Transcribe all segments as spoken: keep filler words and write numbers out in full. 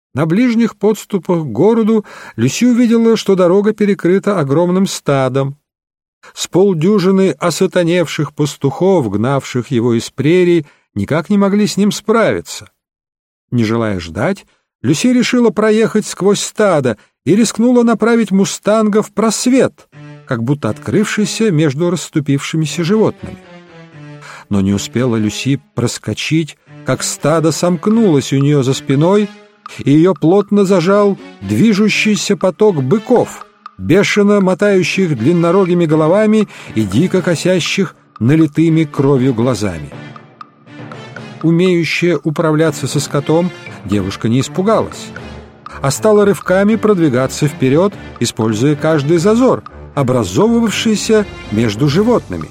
На ближних подступах к городу Люси увидела, что дорога перекрыта огромным стадом. С полдюжины осатаневших пастухов, гнавших его из прерий, никак не могли с ним справиться. Не желая ждать, Люси решила проехать сквозь стадо и рискнула направить мустанга в просвет, как будто открывшийся между расступившимися животными. Но не успела Люси проскочить, как стадо сомкнулось у нее за спиной, и ее плотно зажал движущийся поток быков, бешено мотающих длиннорогими головами и дико косящих налитыми кровью глазами. Умеющая управляться со скотом, девушка не испугалась, а стала рывками продвигаться вперед, используя каждый зазор, образовывавшийся между животными.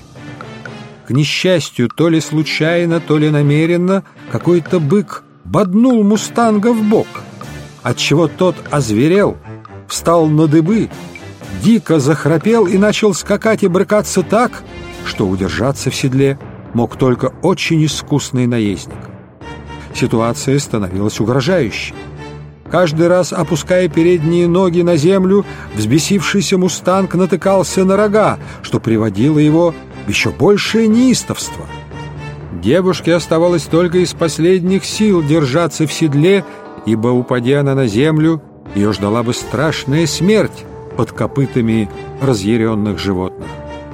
К несчастью, то ли случайно, то ли намеренно, какой-то бык боднул мустанга в бок, отчего тот озверел, встал на дыбы, дико захрапел и начал скакать и брыкаться так, что удержаться в седле мог только очень искусный наездник. Ситуация становилась угрожающей. Каждый раз, опуская передние ноги на землю, взбесившийся мустанг натыкался на рога, что приводило его в еще большее неистовство. Девушке оставалось только из последних сил держаться в седле, ибо, упадя она на землю, ее ждала бы страшная смерть под копытами разъяренных животных.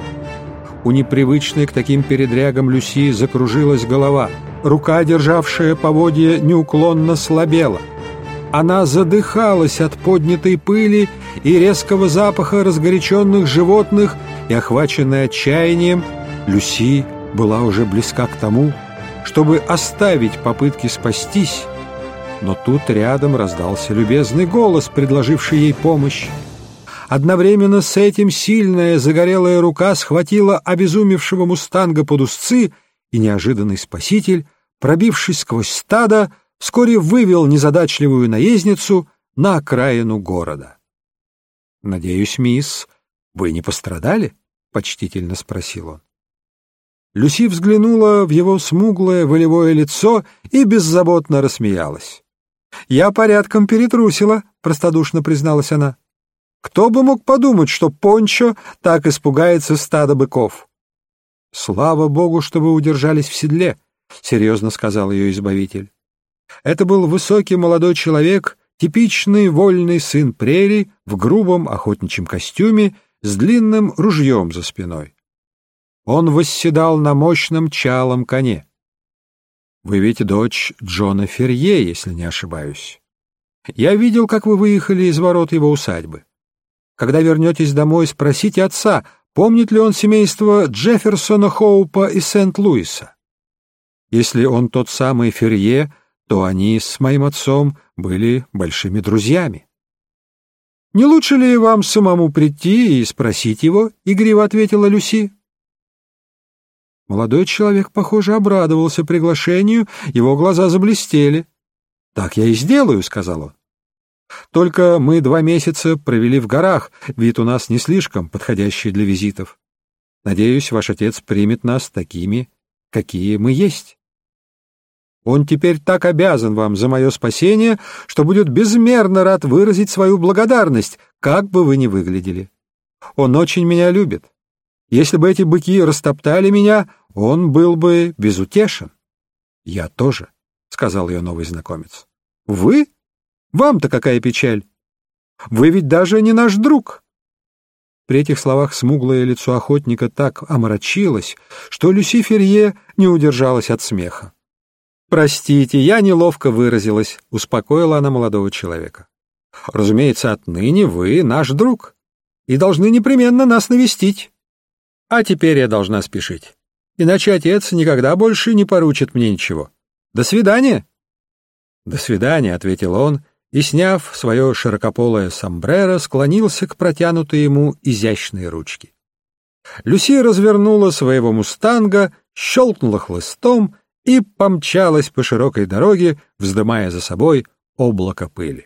У непривычной к таким передрягам Люси закружилась голова, рука, державшая поводья, неуклонно слабела. Она задыхалась от поднятой пыли и резкого запаха разгоряченных животных, и, охваченная отчаянием, Люси была уже близка к тому, чтобы оставить попытки спастись, но тут рядом раздался любезный голос, предложивший ей помощь. Одновременно с этим сильная загорелая рука схватила обезумевшего мустанга под узцы, и неожиданный спаситель, пробившись сквозь стадо, вскоре вывел незадачливую наездницу на окраину города. «Надеюсь, мисс, вы не пострадали?» — почтительно спросил он. Люси взглянула в его смуглое волевое лицо и беззаботно рассмеялась. «Я порядком перетрусила», — простодушно призналась она. «Кто бы мог подумать, что Пончо так испугается стада быков?» «Слава Богу, что вы удержались в седле», — серьезно сказал ее избавитель. Это был высокий молодой человек, типичный вольный сын прерий в грубом охотничьем костюме с длинным ружьем за спиной. Он восседал на мощном чалом коне. «Вы ведь дочь Джона Ферье, если не ошибаюсь. Я видел, как вы выехали из ворот его усадьбы. Когда вернетесь домой, спросите отца, помнит ли он семейство Джефферсона Хоупа из Сент-Луиса. Если он тот самый Ферье, то они с моим отцом были большими друзьями». «Не лучше ли вам самому прийти и спросить его?» — игриво ответила Люси. Молодой человек, похоже, обрадовался приглашению, его глаза заблестели. «Так я и сделаю», — сказал он. «Только мы два месяца провели в горах, вид у нас не слишком подходящий для визитов. Надеюсь, ваш отец примет нас такими, какие мы есть. Он теперь так обязан вам за мое спасение, что будет безмерно рад выразить свою благодарность, как бы вы ни выглядели. Он очень меня любит. Если бы эти быки растоптали меня, он был бы безутешен». «Я тоже», — сказал ее новый знакомец. «Вы? Вам-то какая печаль? Вы ведь даже не наш друг». При этих словах смуглое лицо охотника так омрачилось, что Люси Ферье не удержалась от смеха. «Простите, я неловко выразилась», — успокоила она молодого человека. «Разумеется, отныне вы наш друг и должны непременно нас навестить. А теперь я должна спешить, иначе отец никогда больше не поручит мне ничего. До свидания». «До свидания», — ответил он, и, сняв свое широкополое сомбреро, склонился к протянутой ему изящной ручке. Люси развернула своего мустанга, щелкнула хлыстом и помчалась по широкой дороге, вздымая за собой облако пыли.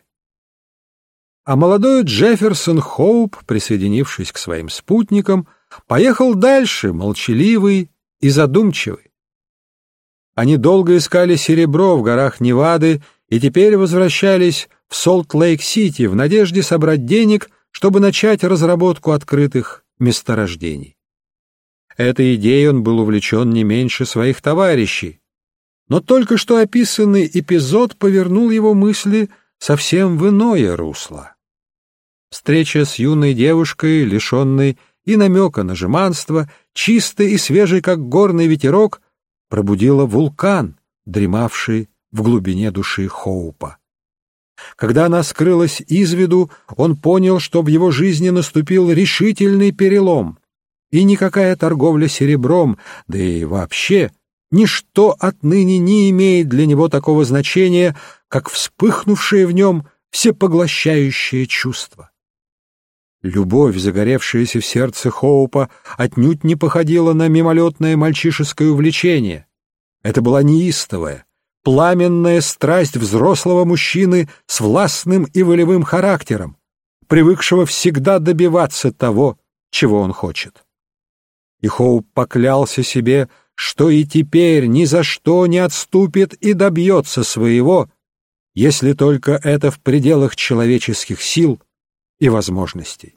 А молодой Джефферсон Хоуп, присоединившись к своим спутникам, поехал дальше, молчаливый и задумчивый. Они долго искали серебро в горах Невады и теперь возвращались в Солт-Лейк-Сити в надежде собрать денег, чтобы начать разработку открытых месторождений. Этой идеей он был увлечен не меньше своих товарищей, но только что описанный эпизод повернул его мысли совсем в иное русло. Встреча с юной девушкой, лишенной и намека на жеманство, чистой и свежей, как горный ветерок, пробудила вулкан, дремавший в глубине души Хоупа. Когда она скрылась из виду, он понял, что в его жизни наступил решительный перелом, и никакая торговля серебром, да и вообще ничто отныне не имеет для него такого значения, как вспыхнувшее в нем всепоглощающее чувство. Любовь, загоревшаяся в сердце Хоупа, отнюдь не походила на мимолетное мальчишеское увлечение. Это была неистовая, пламенная страсть взрослого мужчины с властным и волевым характером, привыкшего всегда добиваться того, чего он хочет. И Хоуп поклялся себе, что и теперь ни за что не отступит и добьется своего, если только это в пределах человеческих сил и возможностей.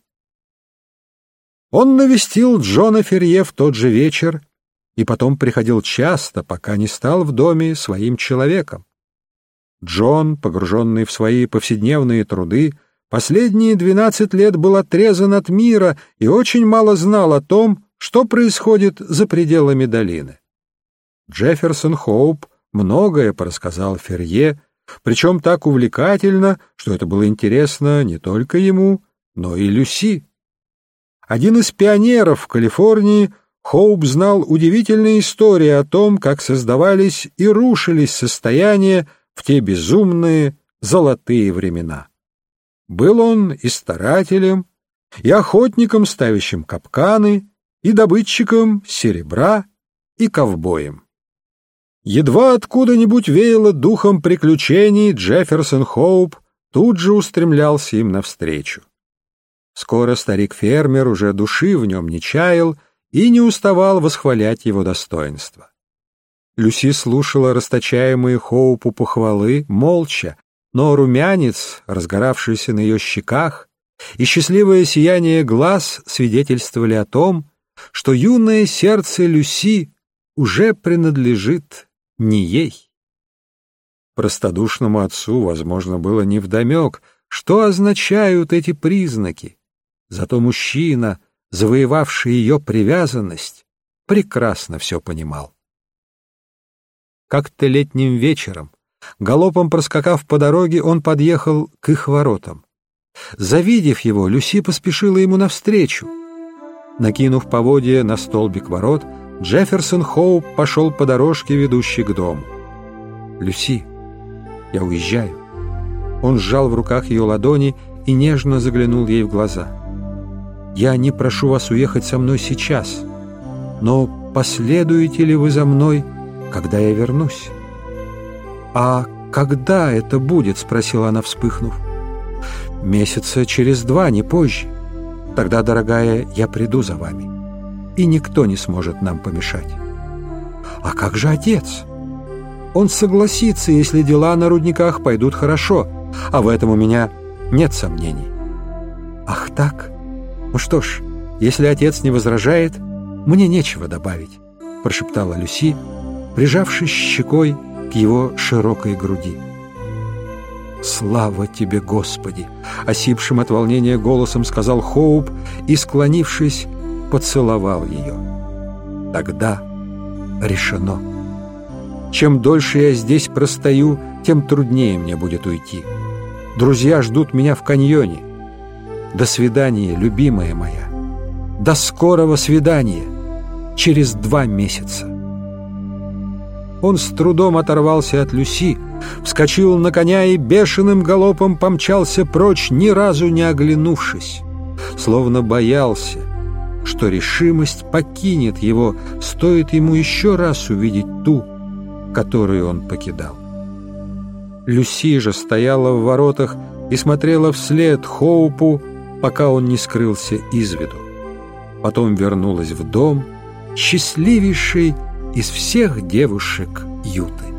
Он навестил Джона Ферье в тот же вечер и потом приходил часто, пока не стал в доме своим человеком. Джон, погруженный в свои повседневные труды, последние двенадцать лет был отрезан от мира и очень мало знал о том, что происходит за пределами долины. Джефферсон Хоуп многое порассказал Ферье, причем так увлекательно, что это было интересно не только ему, но и Люси. Один из пионеров в Калифорнии, Хоуп знал удивительные истории о том, как создавались и рушились состояния в те безумные золотые времена. Был он и старателем, и охотником, ставящим капканы, и добытчиком серебра, и ковбоем. Едва откуда-нибудь веяло духом приключений, Джефферсон Хоуп тут же устремлялся им навстречу. Скоро старик-фермер уже души в нем не чаял и не уставал восхвалять его достоинства. Люси слушала расточаемые Хоупу похвалы молча, но румянец, разгоравшийся на ее щеках, и счастливое сияние глаз свидетельствовали о том, что юное сердце Люси уже принадлежит не ей. Простодушному отцу, возможно, было невдомек, что означают эти признаки, зато мужчина, завоевавший ее привязанность, прекрасно все понимал. Как-то летним вечером, галопом проскакав по дороге, он подъехал к их воротам. Завидев его, Люси поспешила ему навстречу. Накинув поводья на столбик ворот, Джефферсон Хоуп пошел по дорожке, ведущей к дому. «Люси, я уезжаю». Он сжал в руках ее ладони и нежно заглянул ей в глаза. «Я не прошу вас уехать со мной сейчас, но последуете ли вы за мной, когда я вернусь?» «А когда это будет?» — спросила она, вспыхнув. «Месяца через два, не позже. Тогда, дорогая, я приду за вами, и никто не сможет нам помешать». «А как же отец? Он согласится, если дела на рудниках пойдут хорошо, а в этом у меня нет сомнений». «Ах так? Ну что ж, если отец не возражает, мне нечего добавить», — прошептала Люси, прижавшись щекой к его широкой груди. «Слава тебе, Господи!» — осипшим от волнения голосом сказал Хоуп и, склонившись, поцеловал ее. «Тогда решено. Чем дольше я здесь простою, тем труднее мне будет уйти. Друзья ждут меня в каньоне. До свидания, любимая моя. До скорого свидания. Через два месяца». Он с трудом оторвался от Люси, вскочил на коня и бешеным галопом помчался прочь, ни разу не оглянувшись, словно боялся, что решимость покинет его, стоит ему еще раз увидеть ту, которую он покидал. Люси же стояла в воротах и смотрела вслед Хоупу, пока он не скрылся из виду. Потом вернулась в дом, счастливейшей из всех девушек Юты.